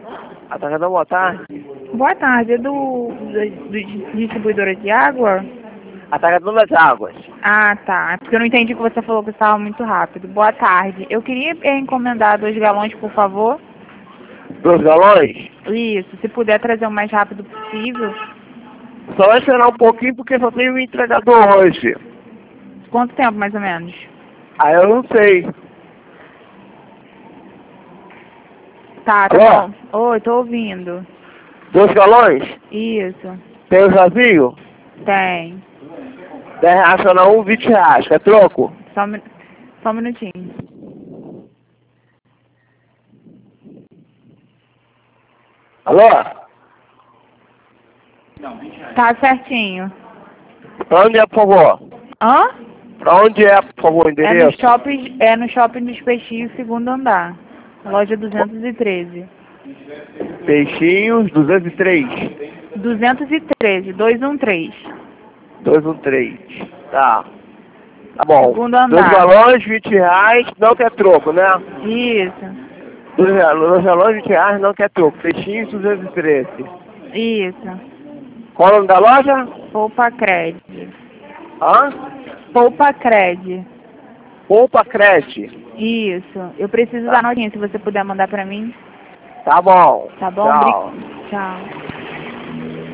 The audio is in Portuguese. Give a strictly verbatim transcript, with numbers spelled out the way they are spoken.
Atacadão, boa tarde. Boa tarde, é do, do, do distribuidora de água? Atacadão das águas. Ah, tá. É porque eu não entendi que você falou que estava muito rápido. Boa tarde. Eu queria eh, encomendar dois galões, por favor. Dois galões? Isso, se puder trazer o mais rápido possível. Só vai esperar um pouquinho porque só tem um entregador hoje. Quanto tempo, mais ou menos? Aí eu não sei. Tá, tá Alô? bom. Oi, tô ouvindo. Dois galões? Isso, Tem o vazio? tem. dez reais cada um, vinte reais. Quer troco? Só um, mi- só um minutinho. Alô? Tá certinho. Pra onde é, por favor? Hã? Pra onde é, por favor, o É no endereço? shopping, é no shopping dos Peixinhos, segundo andar. Loja duzentos e treze. Peixinhos, duzentos e três. duzentos e treze, duzentos e treze. duzentos e três. Tá. Tá bom. Segundo Dois andar. galões, vinte reais, não quer troco, né? Isso, Dois galões, dois galões, vinte reais, não quer troco. Peixinhos, duzentos e treze. isso. Qual o nome da loja? Poupa Cred. Hã? Poupa Cred. Poupa Crete. Isso. Eu preciso da notinha, se você puder mandar pra mim. Tá bom. Tá bom? Tchau. Bri- Tchau.